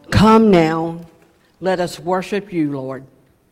Come now, let us worship you, Lord.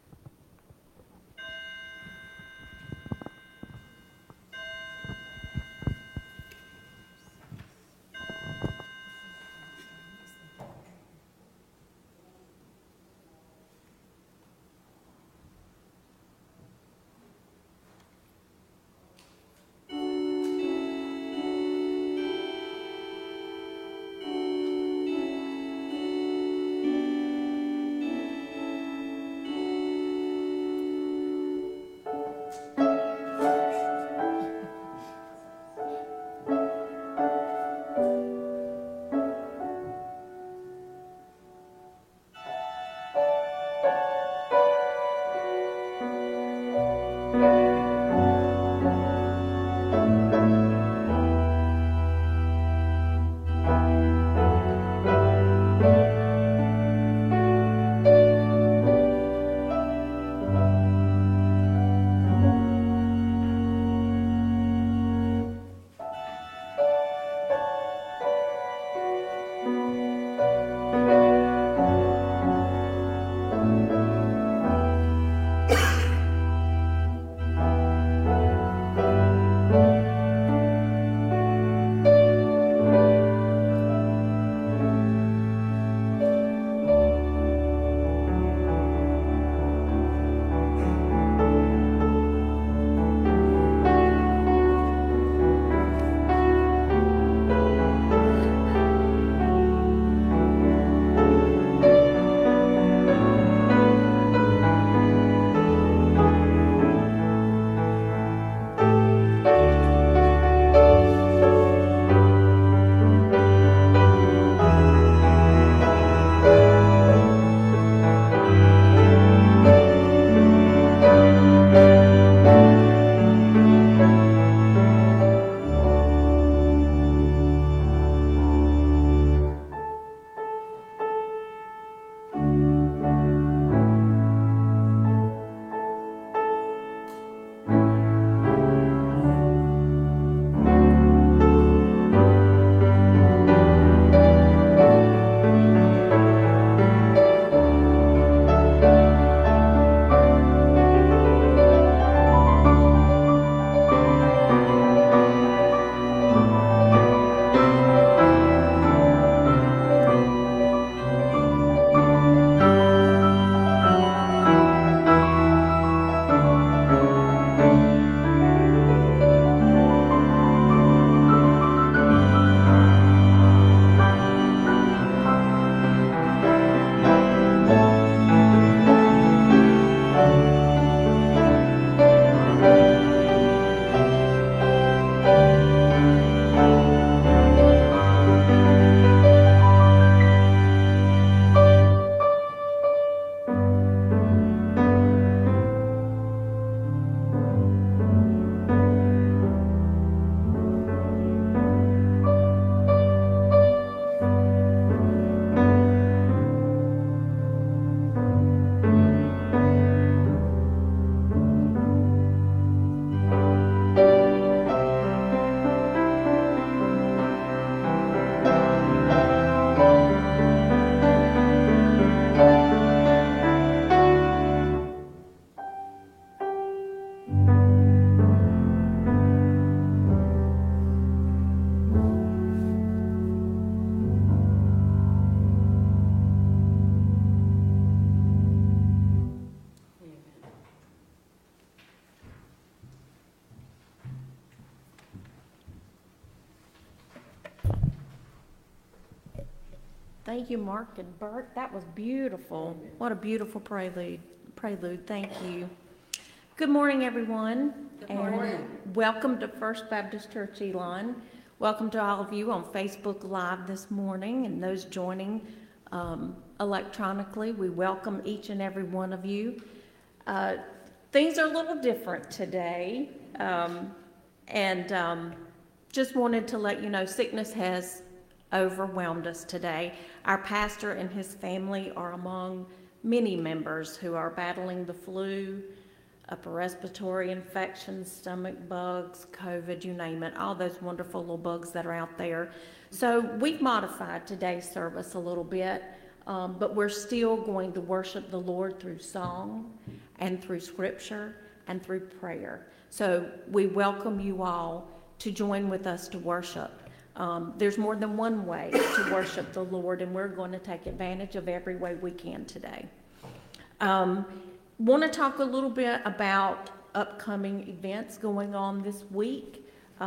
Thank you, Mark and Bert. That was beautiful. What a beautiful prelude. Thank you. Good morning, everyone. Good morning. And welcome to First Baptist Church Elon. Welcome to all of you on Facebook Live this morning and those joining electronically. We welcome each and every one of you. Things are a little different today, and just wanted to let you know sickness has overwhelmed us today. Our pastor and his family are among many members who are battling the flu, upper respiratory infections, stomach bugs, COVID, you name it, all those wonderful little bugs that are out there. So we've modified today's service a little bit. but we're still going to worship the Lord through song and through scripture and through prayer. So we welcome you all to join with us to worship. There's more than one way to worship the Lord, and we're going to take advantage of every way we can today. Want to talk a little bit about upcoming events going on this week.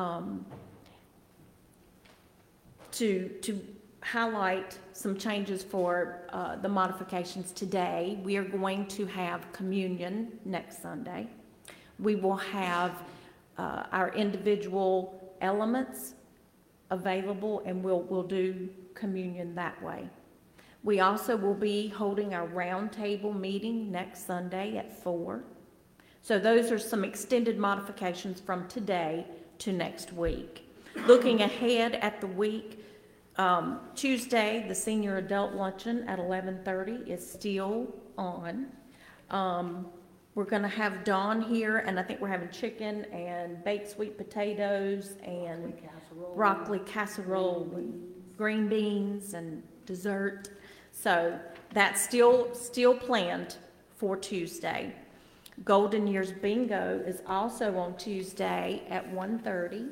To highlight some changes for the modifications today, we are going to have communion next Sunday. We will have our individual elements available, and we'll do communion that way. We also will be holding our roundtable meeting next Sunday at 4. So those are some extended modifications from today to next week. Looking ahead at the week, Tuesday, the senior adult luncheon at 11:30 is still on. We're going to have Dawn here, and I think we're having chicken and baked sweet potatoes and broccoli casserole and green beans and dessert. So that's still planned for Tuesday. Golden Years Bingo is also on Tuesday at 1:30.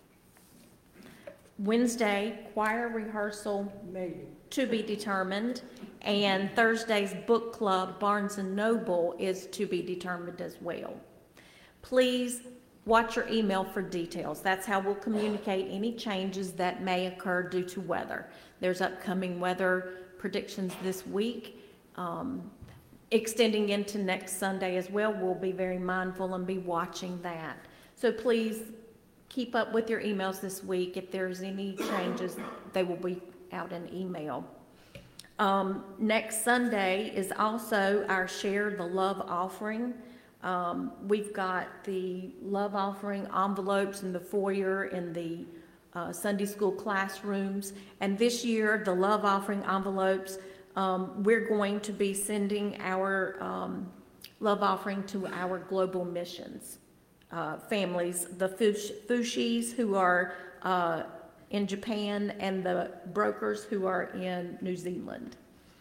Wednesday, choir rehearsal to be determined, and Thursday's book club, Barnes & Noble, is to be determined as well. Please watch your email for details. That's how we'll communicate any changes that may occur due to weather. There's upcoming weather predictions this week, extending into next Sunday as well. We'll be very mindful and be watching that. So please keep up with your emails this week. If there's any changes, they will be out in email. Next Sunday is also our Share the Love offering. We've got the love offering envelopes in the foyer in the Sunday school classrooms. And this year, the love offering envelopes, we're going to be sending our love offering to our global missions families, the Fushis who are in Japan and the brokers who are in New Zealand.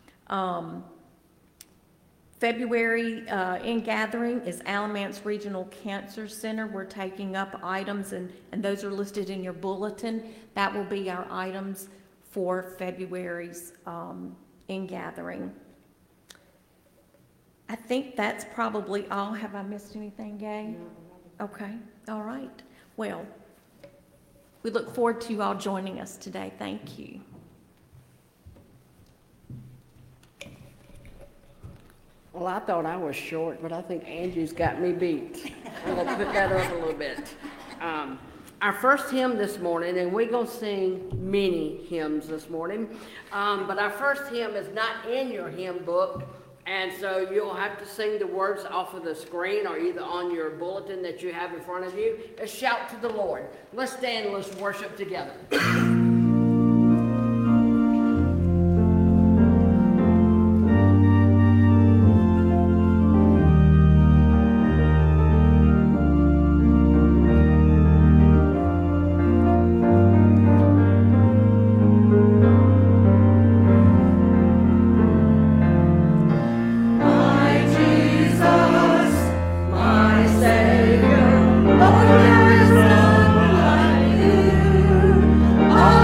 February in gathering is Alamance Regional Cancer Center. We're taking up items, and those are listed in your bulletin. That will be our items for February's in gathering. I think that's probably all. Have I missed anything, Gay? Okay, all right. Well, we look forward to you all joining us today. Thank you. Well, I thought I was short, but I think Angie's got me beat. I'm going to put that up a little bit. Our first hymn this morning, and we're going to sing many hymns this morning, but our first hymn is not in your hymn book, and so you'll have to sing the words off of the screen or either on your bulletin that you have in front of you. Let's shout to the Lord. Let's stand and let's worship together. Savior, Lord, there is none like you.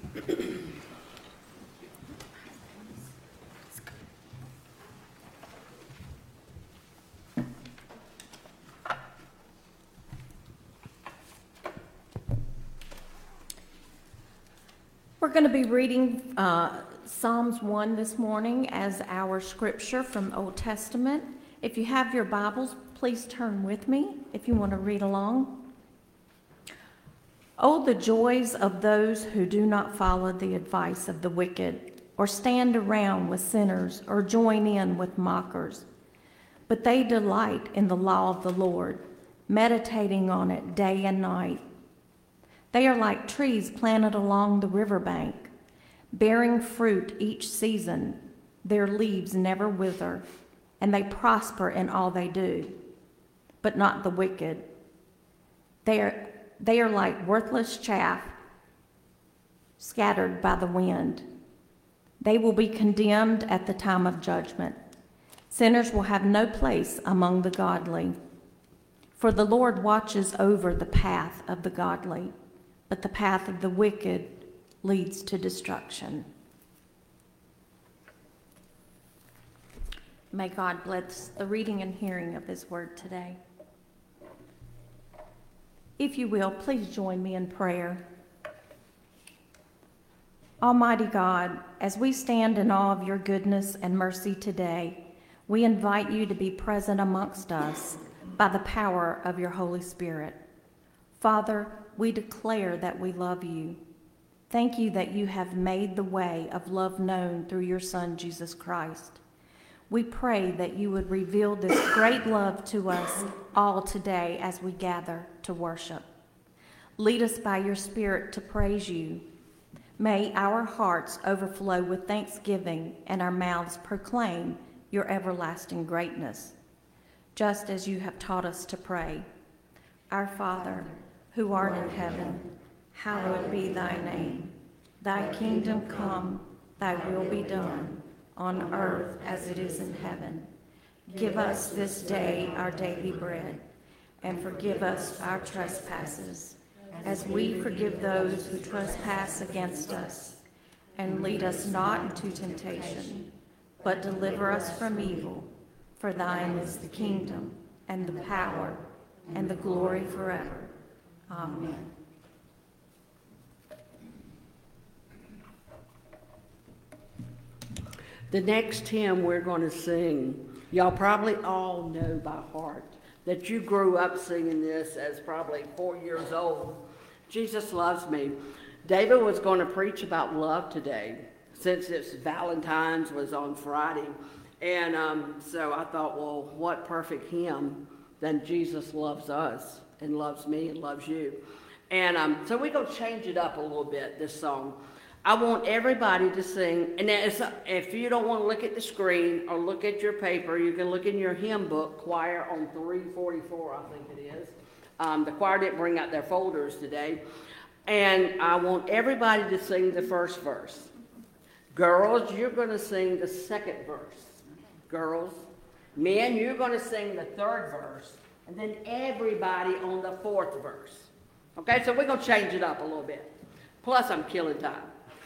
We're going to be reading Psalms 1 this morning as our scripture from Old Testament. If you have your Bibles, please turn with me if you want to read along. Oh, the joys of those who do not follow the advice of the wicked, or stand around with sinners, or join in with mockers. But they delight in the law of the Lord, meditating on it day and night. They are like trees planted along the riverbank, bearing fruit each season. Their leaves never wither, and they prosper in all they do. But not the wicked. They are like worthless chaff scattered by the wind. They will be condemned at the time of judgment. Sinners will have no place among the godly. For the Lord watches over the path of the godly, but the path of the wicked leads to destruction. May God bless the reading and hearing of his word today. If you will, please join me in prayer. Almighty God, as we stand in awe of your goodness and mercy today, we invite you to be present amongst us by the power of your Holy Spirit. Father, we declare that we love you. Thank you that you have made the way of love known through your Son, Jesus Christ. We pray that you would reveal this great love to us all today as we gather to worship. Lead us by your Spirit to praise you. May our hearts overflow with thanksgiving and our mouths proclaim your everlasting greatness, just as you have taught us to pray. Our Father, who art in heaven, hallowed be thy name. Thy kingdom come, thy will be done, on earth as it is in heaven. Give us this day our daily bread, and forgive us our trespasses, as we forgive those who trespass against us. And lead us not into temptation, but deliver us from evil. For thine is the kingdom, and the power, and the glory forever. Amen. The next hymn we're going to sing, y'all probably all know by heart that you grew up singing this as probably 4 years old. Jesus Loves Me. David was going to preach about love today, since it's Valentine's was on Friday. And so I thought, well, what perfect hymn than Jesus loves us and loves me and loves you. And so we're going to change it up a little bit, this song. I want everybody to sing, and if you don't want to look at the screen or look at your paper, you can look in your hymn book, choir on 344, I think it is. The choir didn't bring out their folders today. And I want everybody to sing the first verse. Girls, you're going to sing the second verse. Girls. Men, you're going to sing the third verse. And then everybody on the fourth verse. Okay, so we're going to change it up a little bit. Plus, I'm killing time.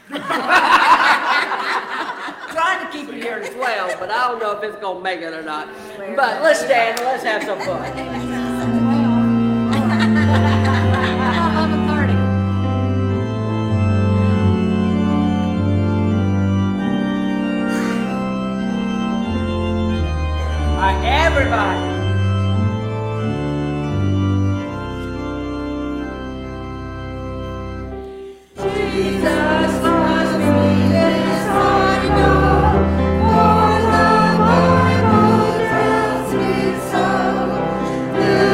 Trying to keep it here to 12, but I don't know if it's going to make it or not. But let's stand and let's have some fun. 11:30. All right, everybody. Jesus loves me, this I know, for the Bible tells me so.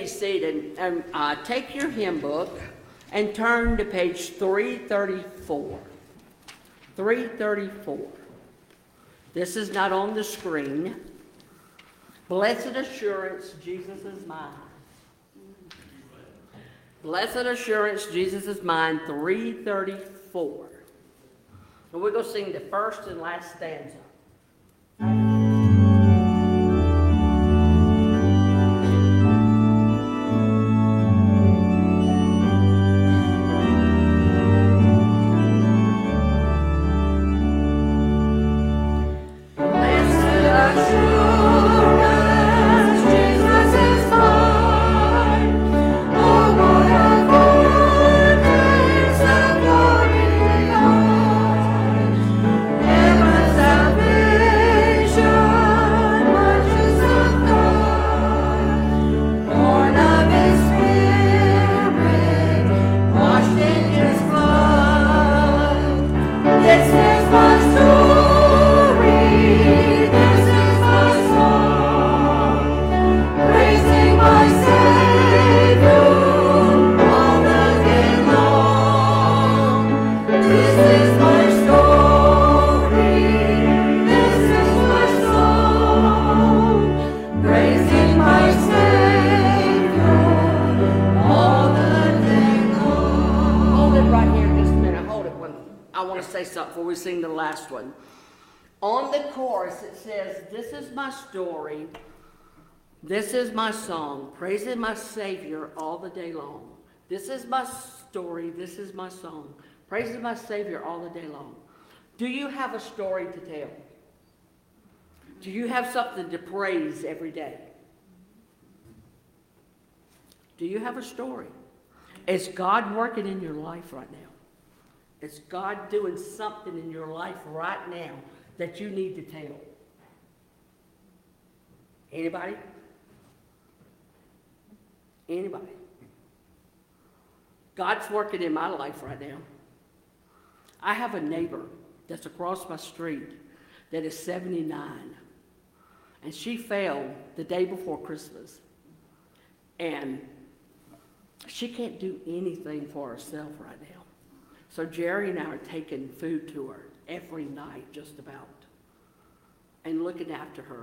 seated and take your hymn book and turn to page 334. 334. This is not on the screen. Blessed assurance, Jesus is mine. Blessed assurance, Jesus is mine, 334. And we're going to sing the first and last stanza. Story. This is my song, praising my Savior all the day long. This is my story, this is my song, praising my Savior all the day long. Do you have a story to tell? Do you have something to praise every day? Do you have a story? Is God working in your life right now? Is God doing something in your life right now that you need to tell? Anybody? Anybody? God's working in my life right now. I have a neighbor that's across my street that is 79. And she fell the day before Christmas. And she can't do anything for herself right now. So Jerry and I are taking food to her every night, just about, and looking after her.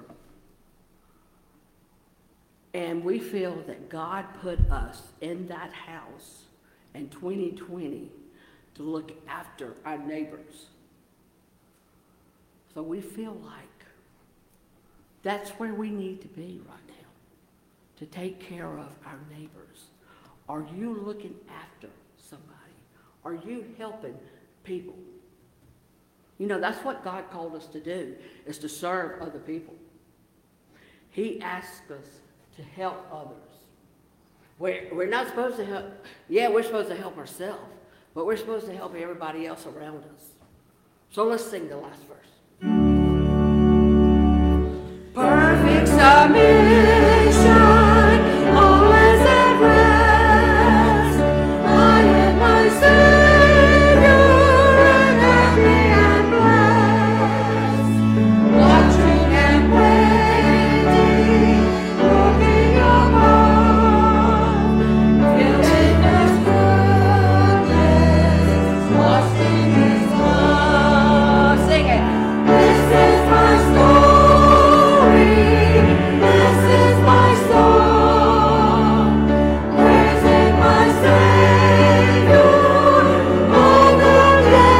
And we feel that God put us in that house in 2020 to look after our neighbors. So we feel like that's where we need to be right now, to take care of our neighbors. Are you looking after somebody? Are you helping people? You know, that's what God called us to do, is to serve other people. He asked us to help others. We're not supposed to help. Yeah, we're supposed to help ourselves, but we're supposed to help everybody else around us. So let's sing the last verse. Perfect submission, all is at rest. I am my Savior, and happy and blessed. Watching and waiting, looking above, feeling His goodness, washed in His blood. Sing it. This is my story. This is my song, praising my Savior all the day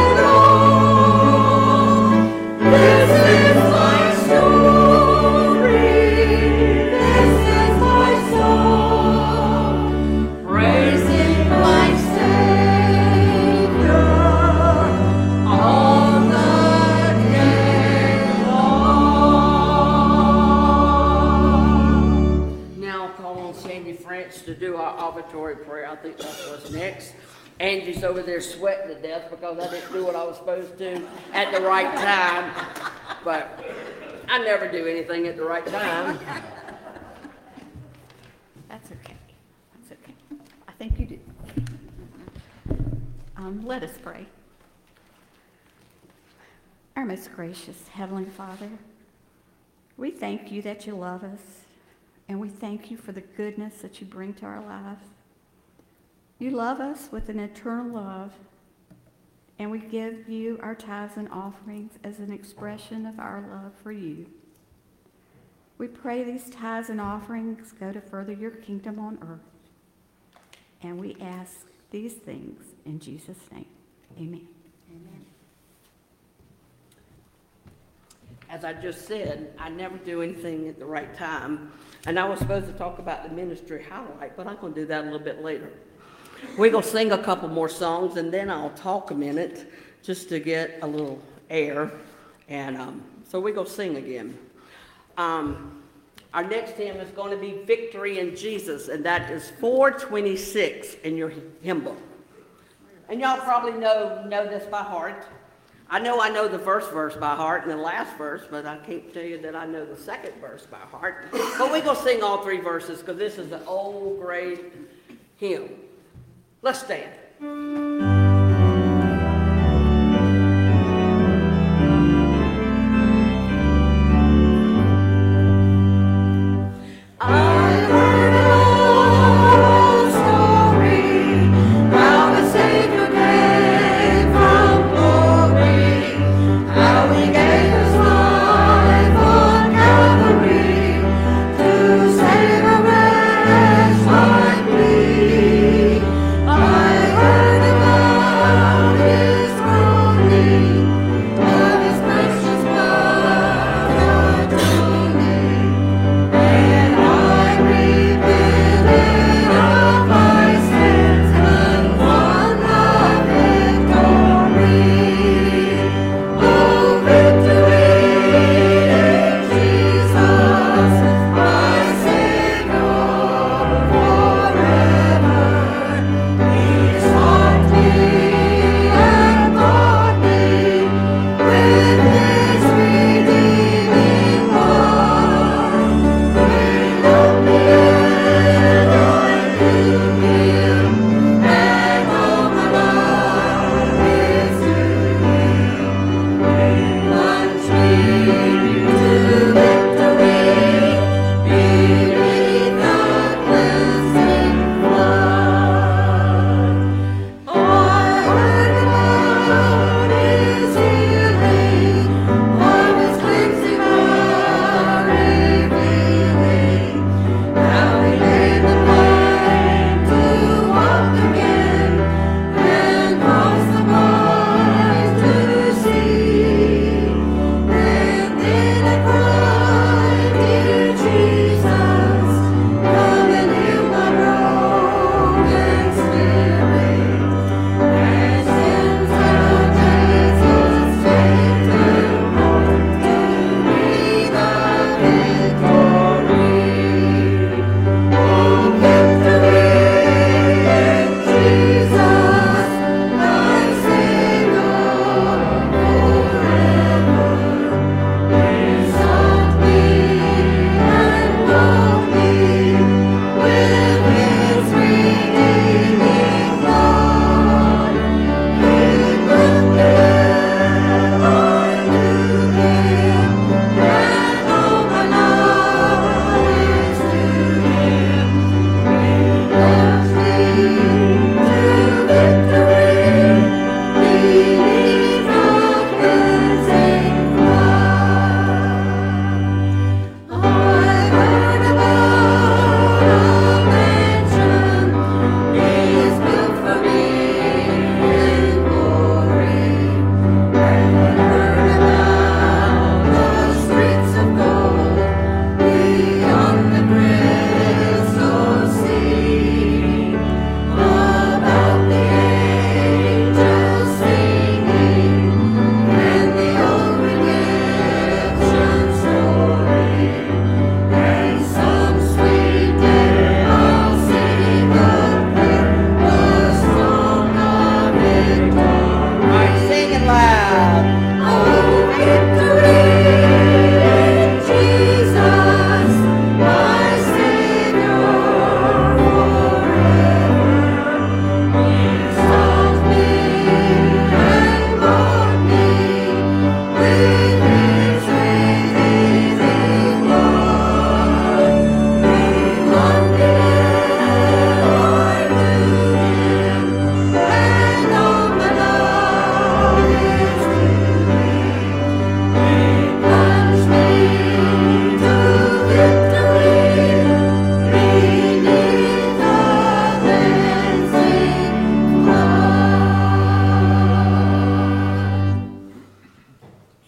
long. This is my story. This is my song, praising my Savior all the day long. Now I'll call on Sandy France to do our offertory prayer. I think that's what's next. Angie's over there sweating to death because I didn't do what I was supposed to at the right time. But I never do anything at the right time. That's okay. That's okay. I think you do. Let us pray. Our most gracious Heavenly Father, we thank you that you love us. And we thank you for the goodness that you bring to our lives. You love us with an eternal love, and we give you our tithes and offerings as an expression of our love for you. We pray these tithes and offerings go to further your kingdom on earth. And we ask these things in Jesus' name. Amen. Amen. As I just said, I never do anything at the right time. And I was supposed to talk about the ministry highlight, but I'm going to do that a little bit later. We're going to sing a couple more songs, and then I'll talk a minute just to get a little air. And so we're going to sing again. Our next hymn is going to be Victory in Jesus, and that is 426 in your hymn book. And y'all probably know this by heart. I know the first verse by heart and the last verse, but I can't tell you that I know the second verse by heart. But we're going to sing all three verses because this is an old, great hymn. Let's stand. I heard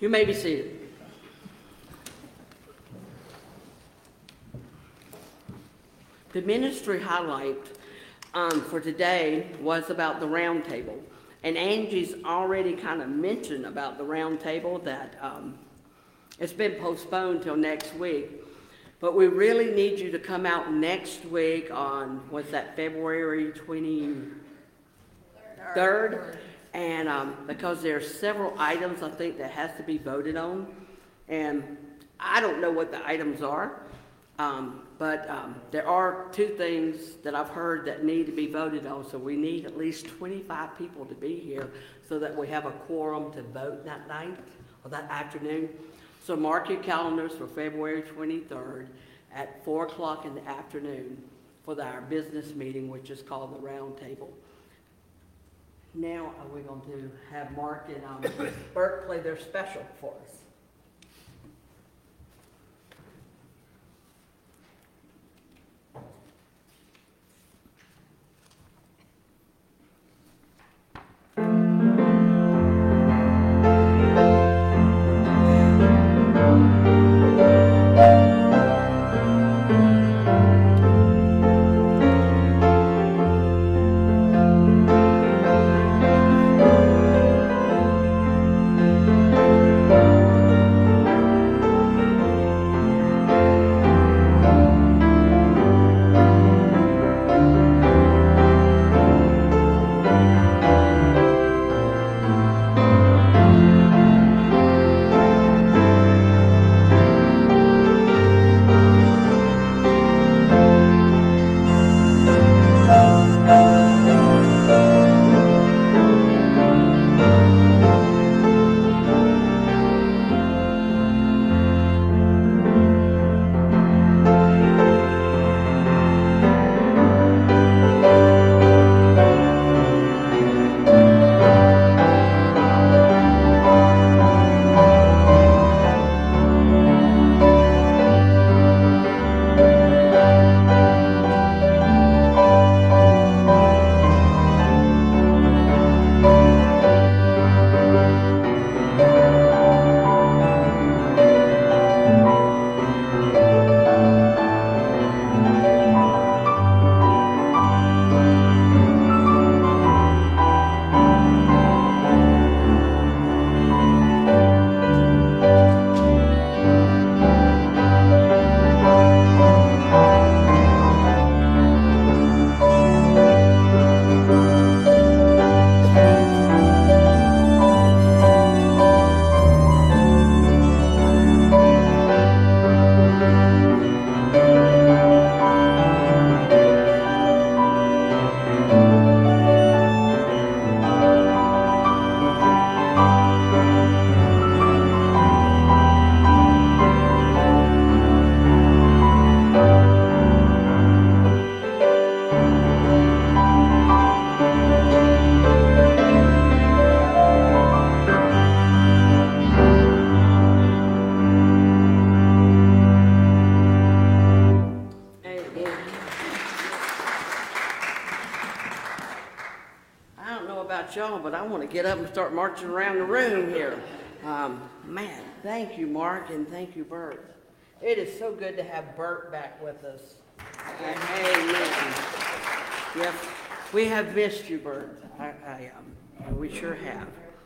You may be seated. The ministry highlight for today was about the round table. And Angie's already kind of mentioned about the round table that it's been postponed till next week. But we really need you to come out next week on, what's that, February 23rd? And because there are several items I think that has to be voted on. And I don't know what the items are. But there are two things that I've heard that need to be voted on, so we need at least 25 people to be here so that we have a quorum to vote that night or that afternoon. So mark your calendars for February 23rd at 4 o'clock in the afternoon for our business meeting, which is called the Round Table. Now we're going to have Mark and Bert play their special for us. Y'all, but I want to get up and start marching around the room here. Man, thank you, Mark, and thank you, Bert. It is so good to have Bert back with us. Amen. Yes, we have missed you, Bert. We sure have.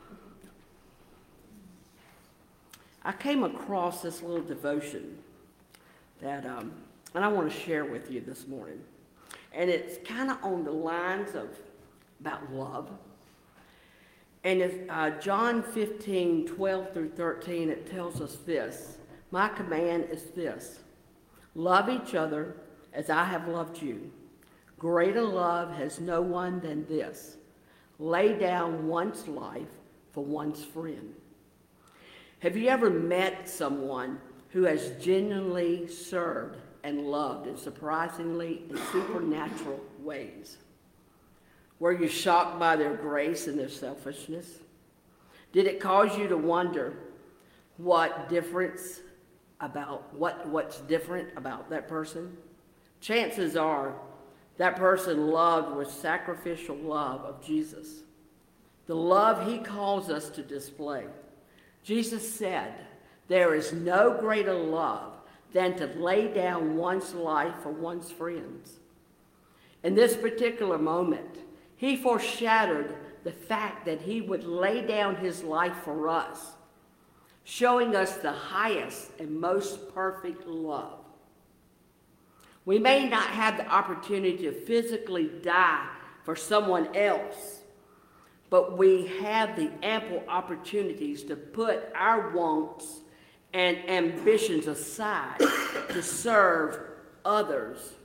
I came across this little devotion that, and I want to share with you this morning. And it's kind of on the lines of about love. And it's John 15, 12 through 13, it tells us this. My command is this. Love each other as I have loved you. Greater love has no one than this. Lay down one's life for one's friend. Have you ever met someone who has genuinely served and loved in surprisingly and supernatural ways? Were you shocked by their grace and their selfishness? Did it cause you to wonder what's different about that person? Chances are that person loved with sacrificial love of Jesus. The love he calls us to display. Jesus said, there is no greater love than to lay down one's life for one's friends. In this particular moment, he foreshadowed the fact that he would lay down his life for us, showing us the highest and most perfect love. We may not have the opportunity to physically die for someone else, but we have the ample opportunities to put our wants and ambitions aside to serve others.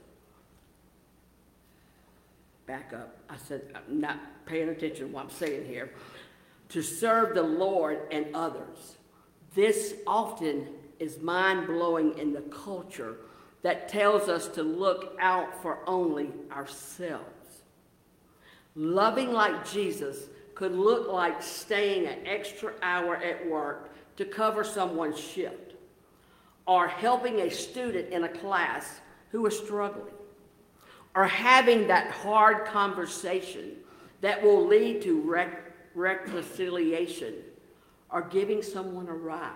Back up. I said, I'm not paying attention to what I'm saying here. To serve the Lord and others. This often is mind-blowing in the culture that tells us to look out for only ourselves. Loving like Jesus could look like staying an extra hour at work to cover someone's shift, or helping a student in a class who is struggling, or having that hard conversation that will lead to reconciliation, or giving someone a ride.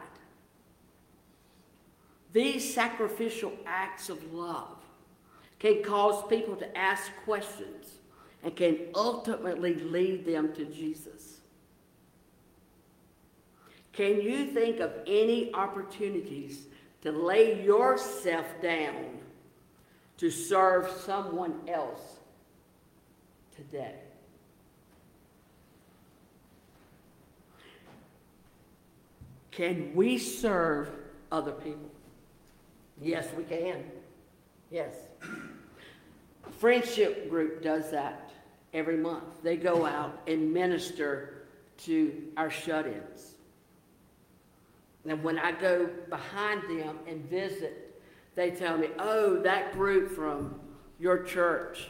These sacrificial acts of love can cause people to ask questions and can ultimately lead them to Jesus. Can you think of any opportunities to lay yourself down to serve someone else today? Can we serve other people? Yes, we can. Yes. Friendship group does that every month. They go out and minister to our shut-ins. And when I go behind them and visit, they tell me, oh, that group from your church,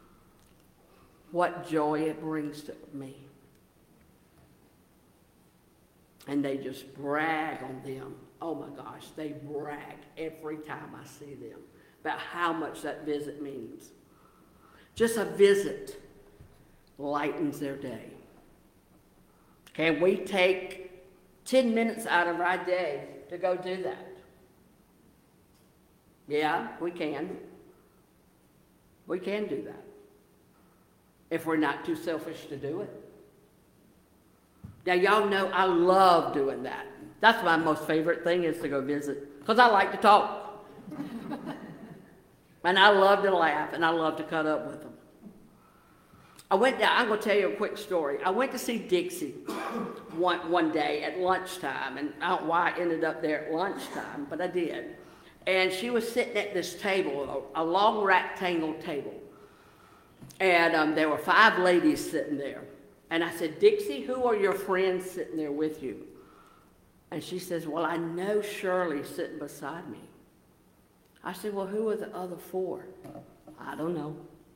what joy it brings to me. And they just brag on them. Oh my gosh, they brag every time I see them about how much that visit means. Just a visit lightens their day. Can we take 10 minutes out of our day to go do that? Yeah, we can. We can do that if we're not too selfish to do it. Now, y'all know I love doing that. That's my most favorite thing, is to go visit, because I like to talk. And I love to laugh, and I love to cut up with them. I'm going to tell you a quick story. I went to see Dixie one day at lunchtime, and I don't know why I ended up there at lunchtime, but I did. And she was sitting at this table, a long rectangle table. And there were 5 ladies sitting there. And I said, Dixie, who are your friends sitting there with you? And she says, well, I know Shirley's sitting beside me. I said, well, who are the other 4? I don't know.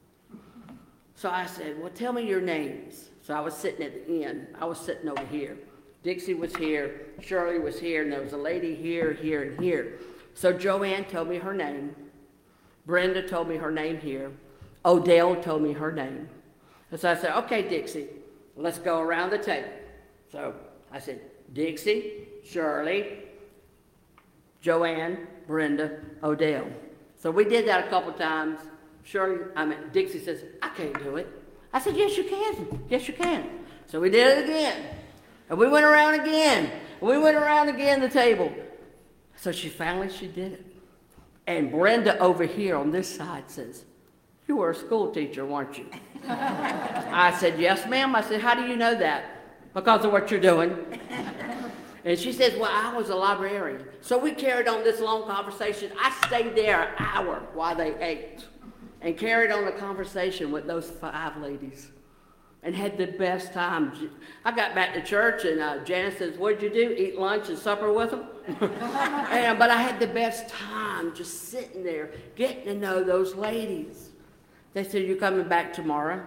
So I said, well, tell me your names. So I was sitting at the end. I was sitting over here. Dixie was here. Shirley was here. And there was a lady here, here, and here. So Joanne told me her name. Brenda told me her name here. Odell told me her name. And so I said, okay, Dixie, let's go around the table. So I said, Dixie, Shirley, Joanne, Brenda, Odell. So we did that a couple times. Dixie says, I can't do it. I said, yes, you can. Yes, you can. So we did it again. And we went around again. And we went around again the table. So she did it. And Brenda over here on this side says, you were a school teacher, weren't you? I said, yes, ma'am. I said, how do you know that? Because of what you're doing. And she says, well, I was a librarian. So we carried on this long conversation. I stayed there an hour while they ate and carried on the conversation with those 5 ladies and had the best time. I got back to church, and Janice says, what'd you do, eat lunch and supper with them? But I had the best time just sitting there, getting to know those ladies. They said, you coming back tomorrow?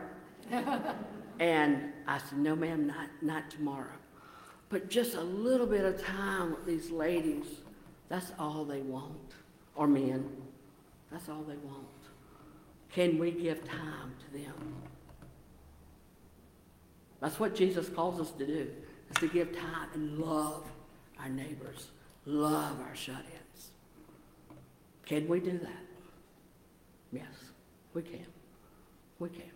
And I said, no, ma'am, not tomorrow. But just a little bit of time with these ladies, that's all they want. Or men, that's all they want. Can we give time to them? That's what Jesus calls us to do, is to give time and love. our neighbors, love our shut-ins. Can we do that? Yes, we can. We can.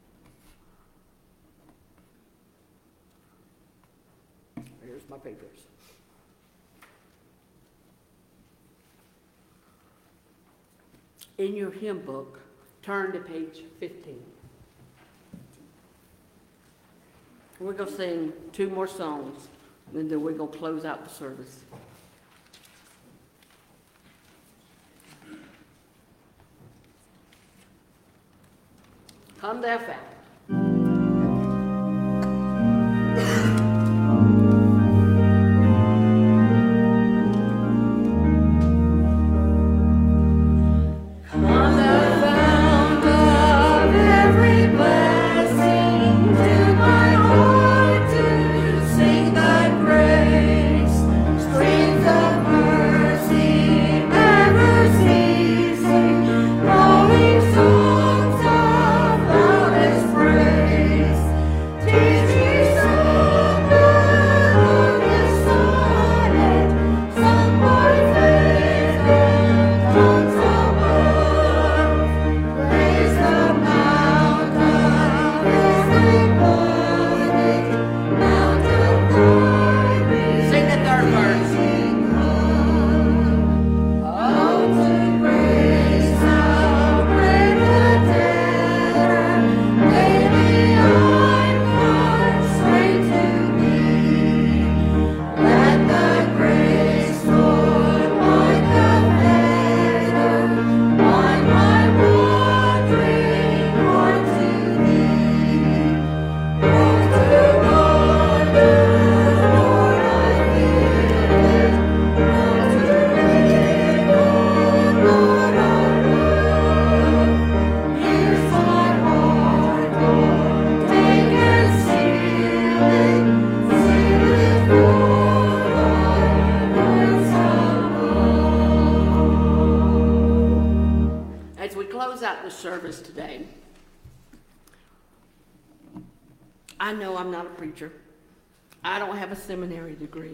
Here's my papers. In your hymn book, turn to page 15. We're going to sing 2 more songs, and then we're going to close out the service. Come thou fountain. Service today. I know I'm not a preacher. I don't have a seminary degree.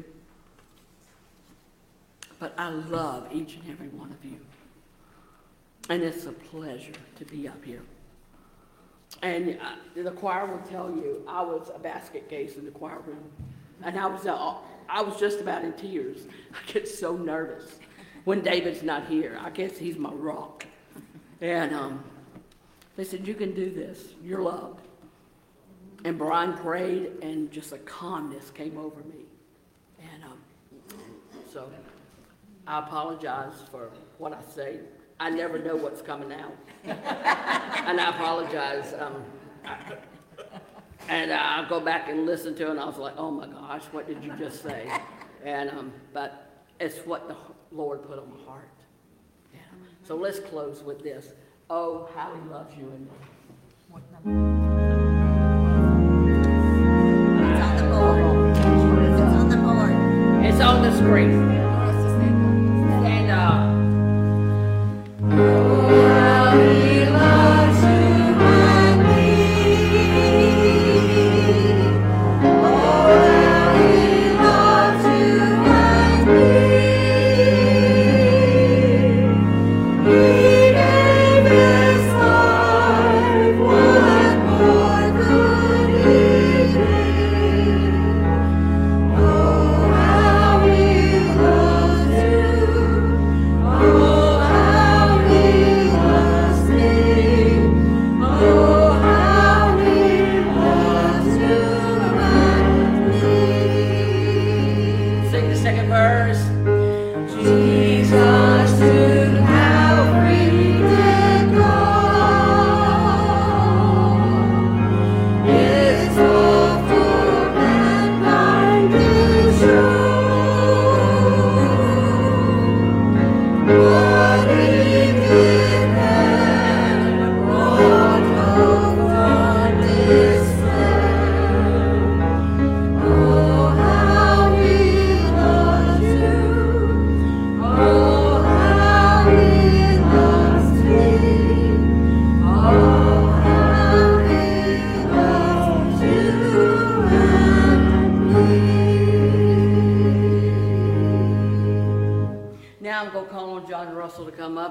But I love each and every one of you. And it's a pleasure to be up here. And the choir will tell you, I was a basket case in the choir room. And I was just about in tears. I get so nervous when David's not here. I guess he's my rock. And they said, you can do this. You're loved. And Brian prayed, and just a calmness came over me. And so I apologize for what I say. I never know what's coming out. And I apologize. And I'll go back and listen to it, and I was like, oh my gosh, what did you just say? And but it's what the Lord put on my heart. Yeah. So let's close with this. Oh, how he loves you and me. What number? It's on the board. It's on the board. It's on the screen. Stand up. Oh, how he loves you and me. Oh, how he loves you and me. He gave his life one more.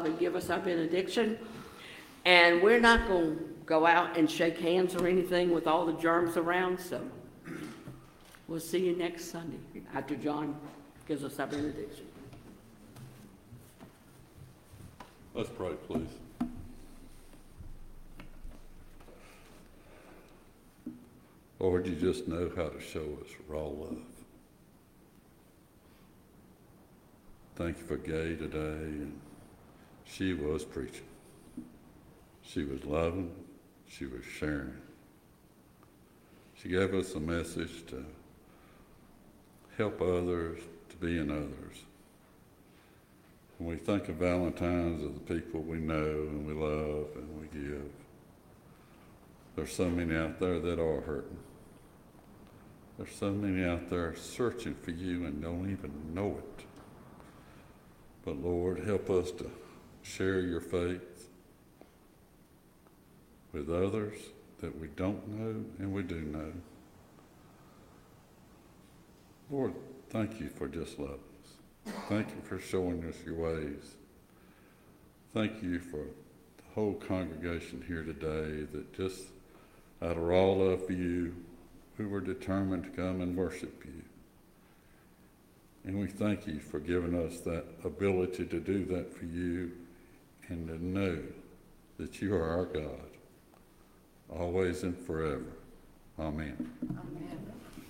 up and give us our benediction. And we're not going to go out and shake hands or anything with all the germs around, so we'll see you next Sunday after John gives us our benediction. Let's pray, please. Lord, you just know how to show us raw love. Thank you for Gay today, and she was preaching. She was loving, she was sharing. She gave us a message to help others, to be in others. When we think of Valentine's as the people we know and we love and we give, there's so many out there that are hurting. There's so many out there searching for you and don't even know it. But Lord, help us to share your faith with others that we don't know and we do know. Lord, thank you for just loving us. Thank you for showing us your ways. Thank you for the whole congregation here today that just out of raw love for you, we were determined to come and worship you. And we thank you for giving us that ability to do that for you and to know that you are our God, always and forever. Amen. Amen.